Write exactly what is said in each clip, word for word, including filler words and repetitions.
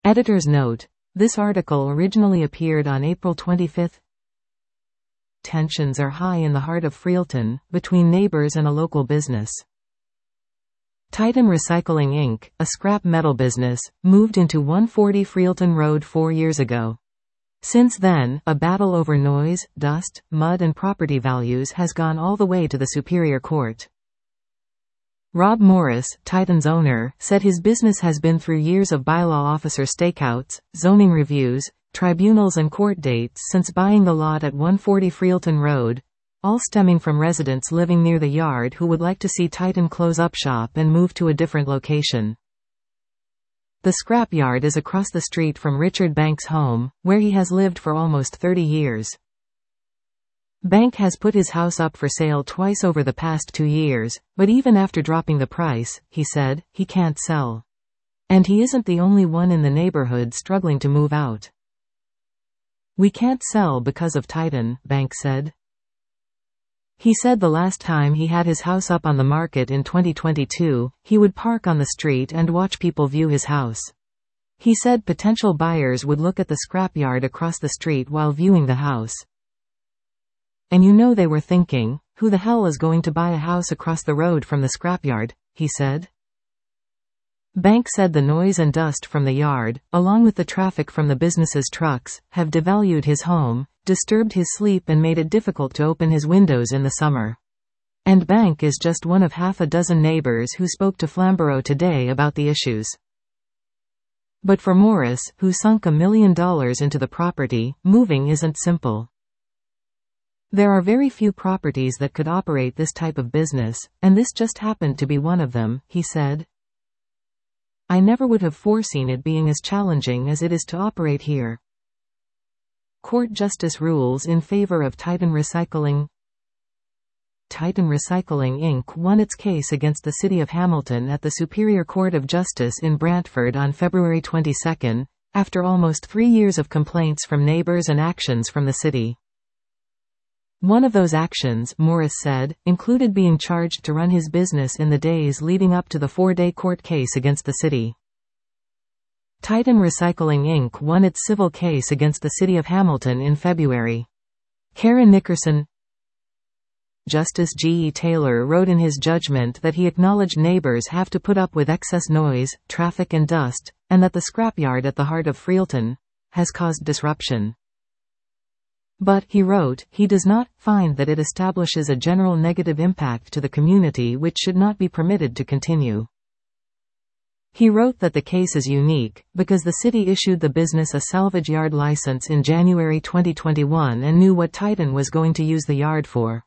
Editor's note: this article originally appeared on April twenty-fifth. Tensions are high in the heart of Freelton, between neighbors and a local business. Titan Recycling Incorporated, a scrap metal business, moved into one forty Freelton Road four years ago. Since then, a battle over noise, dust, mud and property values has gone all the way to the Superior Court. Rob Morris, Titan's owner, said his business has been through years of bylaw officer stakeouts, zoning reviews, tribunals and court dates since buying the lot at one forty Freelton Road, all stemming from residents living near the yard who would like to see Titan close up shop and move to a different location. The scrapyard is across the street from Richard Banks' home, where he has lived for almost thirty years. Bank has put his house up for sale twice over the past two years, but even after dropping the price, he said, he can't sell. And he isn't the only one in the neighborhood struggling to move out. We can't sell because of Titan, Bank said. He said the last time he had his house up on the market in twenty twenty-two, he would park on the street and watch people view his house. He said potential buyers would look at the scrapyard across the street while viewing the house. And you know they were thinking, who the hell is going to buy a house across the road from the scrapyard, he said. Bank said the noise and dust from the yard, along with the traffic from the business's trucks, have devalued his home, disturbed his sleep and made it difficult to open his windows in the summer. And Bank is just one of half a dozen neighbors who spoke to Flamborough Today about the issues. But for Morris, who sunk a million dollars into the property, moving isn't simple. There are very few properties that could operate this type of business, and this just happened to be one of them, he said. I never would have foreseen it being as challenging as it is to operate here. Court justice rules in favor of Titan Recycling. Titan Recycling Incorporated won its case against the City of Hamilton at the Superior Court of Justice in Brantford on February twenty-second, after almost three years of complaints from neighbors and actions from the city. One of those actions, Morris said, included being charged to run his business in the days leading up to the four-day court case against the city. Titan Recycling Incorporated won its civil case against the City of Hamilton in February. Karen Nickerson. Justice G E Taylor wrote in his judgment that he acknowledged neighbors have to put up with excess noise, traffic and dust, and that the scrapyard at the heart of Freelton has caused disruption. But, he wrote, he does not find that it establishes a general negative impact to the community which should not be permitted to continue. He wrote that the case is unique, because the city issued the business a salvage yard license in January twenty twenty-one and knew what Titan was going to use the yard for.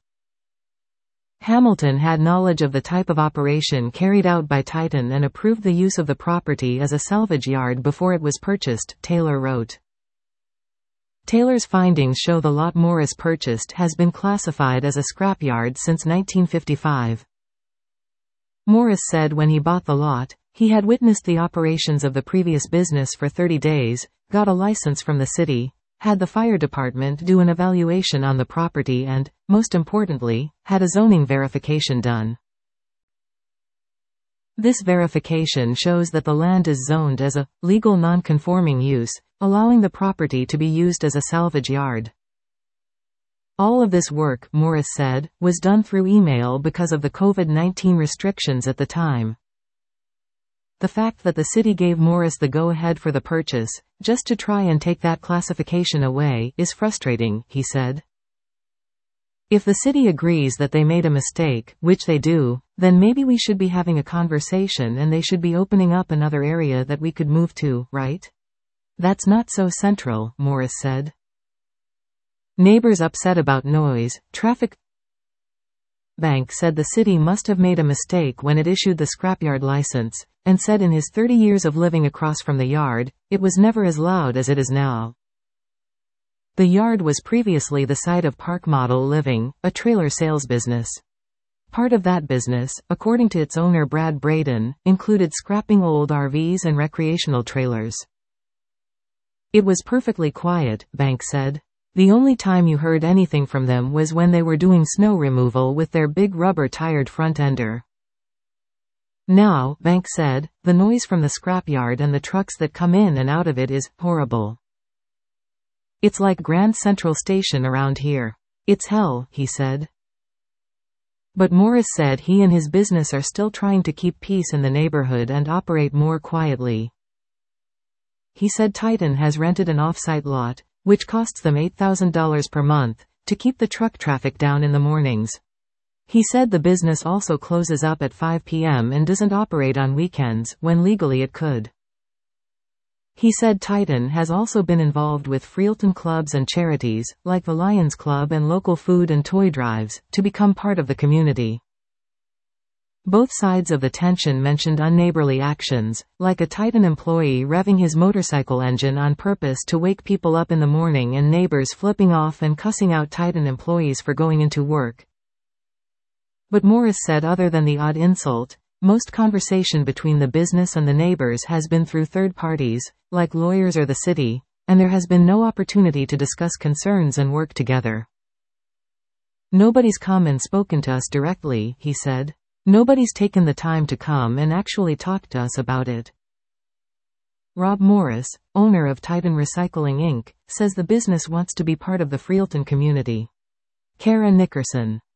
Hamilton had knowledge of the type of operation carried out by Titan and approved the use of the property as a salvage yard before it was purchased, Taylor wrote. Taylor's findings show the lot Morris purchased has been classified as a scrapyard since nineteen fifty-five. Morris said when he bought the lot, he had witnessed the operations of the previous business for thirty days, got a license from the city, had the fire department do an evaluation on the property and, most importantly, had a zoning verification done. This verification shows that the land is zoned as a legal non-conforming use, allowing the property to be used as a salvage yard. All of this work, Morris said, was done through email because of the COVID nineteen restrictions at the time. The fact that the city gave Morris the go-ahead for the purchase, just to try and take that classification away, is frustrating, he said. If the city agrees that they made a mistake, which they do, then maybe we should be having a conversation and they should be opening up another area that we could move to, right? That's not so central, Morris said. Neighbors upset about noise, traffic. Bank said the city must have made a mistake when it issued the scrapyard license, and said in his thirty years of living across from the yard, it was never as loud as it is now. The yard was previously the site of Park Model Living, a trailer sales business. Part of that business, according to its owner Brad Braden, included scrapping old R Vs and recreational trailers. It was perfectly quiet, Bank said. The only time you heard anything from them was when they were doing snow removal with their big rubber-tired front ender. Now, Bank said, the noise from the scrapyard and the trucks that come in and out of it is horrible. It's like Grand Central Station around here. It's hell, he said. But Morris said he and his business are still trying to keep peace in the neighborhood and operate more quietly. He said Titan has rented an off-site lot, which costs them eight thousand dollars per month, to keep the truck traffic down in the mornings. He said the business also closes up at five p m and doesn't operate on weekends, when legally it could. He said Titan has also been involved with Freelton clubs and charities, like the Lions Club and local food and toy drives, to become part of the community. Both sides of the tension mentioned unneighborly actions, like a Titan employee revving his motorcycle engine on purpose to wake people up in the morning and neighbors flipping off and cussing out Titan employees for going into work. But Morris said other than the odd insult, most conversation between the business and the neighbors has been through third parties, like lawyers or the city, and there has been no opportunity to discuss concerns and work together. Nobody's come and spoken to us directly, he said. Nobody's taken the time to come and actually talk to us about it. Rob Morris, owner of Titan Recycling Incorporated, says the business wants to be part of the Freelton community. Kara Nickerson.